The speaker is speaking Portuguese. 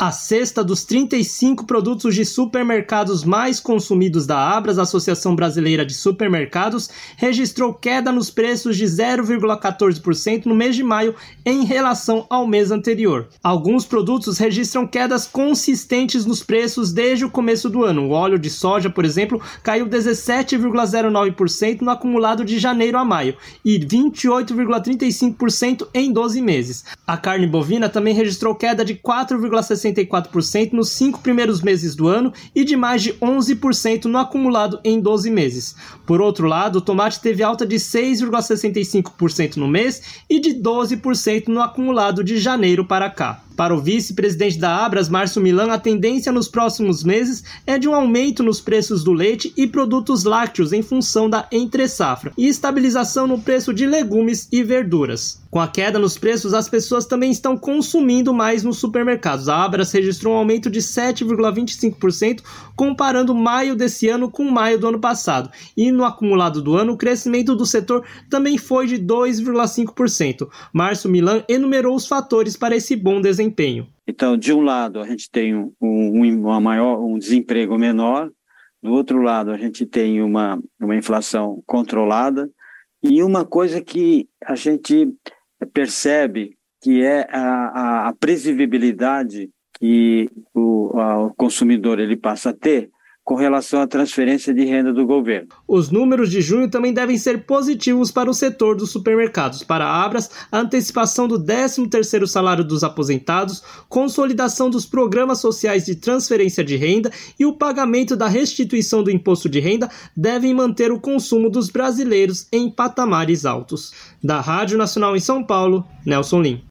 A cesta dos 35 produtos de supermercados mais consumidos da Abras, Associação Brasileira de Supermercados, registrou queda nos preços de 0,14% no mês de maio em relação ao mês anterior. Alguns produtos registram quedas consistentes nos preços desde o começo do ano. O óleo de soja, por exemplo, caiu 17,09% no acumulado de janeiro a maio e 28,35% em 12 meses. A carne bovina também registrou queda de 4,64% nos 5 primeiros meses do ano e de mais de 11% no acumulado em 12 meses. Por outro lado, o tomate teve alta de 6,65% no mês e de 12% no acumulado de janeiro para cá. Para o vice-presidente da Abras, Márcio Milan, a tendência nos próximos meses é de um aumento nos preços do leite e produtos lácteos em função da entre-safra e estabilização no preço de legumes e verduras. Com a queda nos preços, as pessoas também estão consumindo mais nos supermercados. A Abras registrou um aumento de 7,25% comparando maio desse ano com maio do ano passado. E no acumulado do ano, o crescimento do setor também foi de 2,5%. Márcio Milan enumerou os fatores para esse bom desempenho. Então, de um lado, a gente tem um desemprego menor, do outro lado, a gente tem uma inflação controlada, e uma coisa que a gente percebe que é a previsibilidade que o consumidor ele passa a ter com relação à transferência de renda do governo. Os números de junho também devem ser positivos para o setor dos supermercados. Para a Abras, a antecipação do 13º salário dos aposentados, consolidação dos programas sociais de transferência de renda e o pagamento da restituição do imposto de renda devem manter o consumo dos brasileiros em patamares altos. Da Rádio Nacional em São Paulo, Nelson Lim.